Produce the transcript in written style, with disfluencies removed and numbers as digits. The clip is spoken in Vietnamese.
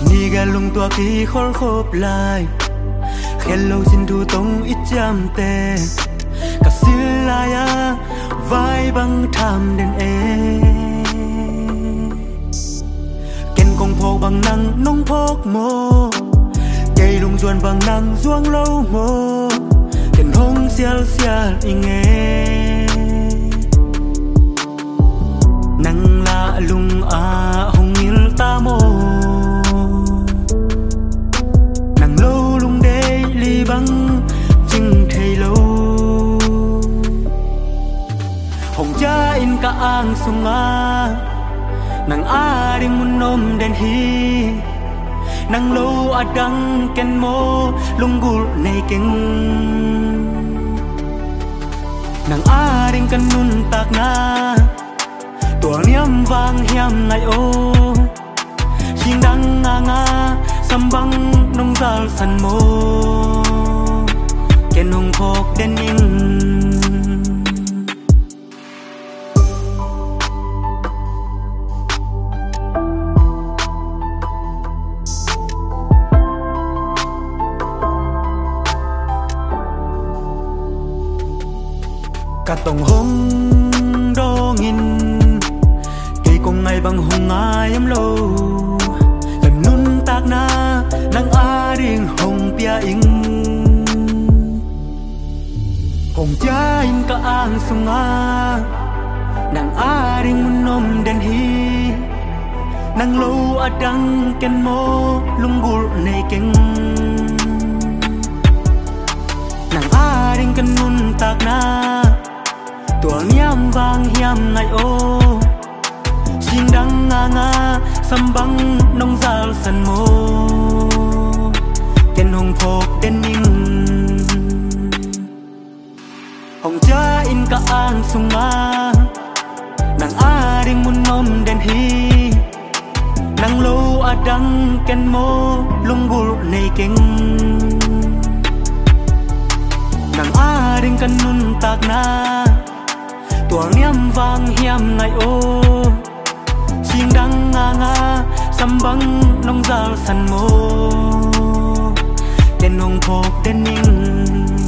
ni ga lung tua ki khol khop lai hello xin thu tông ít cham te cả xin lai à vai băng tham đến e ken kong phô bằng năng nông phốc mô cây lung duan bằng năng duang lâu mô ken hong xial xial inge năng la lung a hong il ta mô năng lâu lung đê li băng chinh thầy lâu hong cha in ka ang sunga năng a ring mun nom den hi năng lâu adang ken mo lung gul nei keng năng a ring kan nun tak na tua niam vang hiam ngai o ching dang nga nga sambang nong zal san mo ken hong phok den in cả tông hông đô nghìn kỳ cùng ngày bằng hồng ai em lâu lần nun tak na nang a ring hồng pia ing hồng cha in ka ang sunga nang a ring mun nom den hi nang lâu adang ken mo lungul nei keng nang a ring kan nun tak na tua niam vang hiam ngai o ching dang nga nga sambang nong zal san mo ken hong phok den ning hong cha in ka ang sunga nang a ring mun nom den hi nang lo adang ken mo lungul nei keng nang a ring kan nun tak na tua niam vang hiam ngai o ching dang nga nga sambang nong zal san mo ken hong phok den ning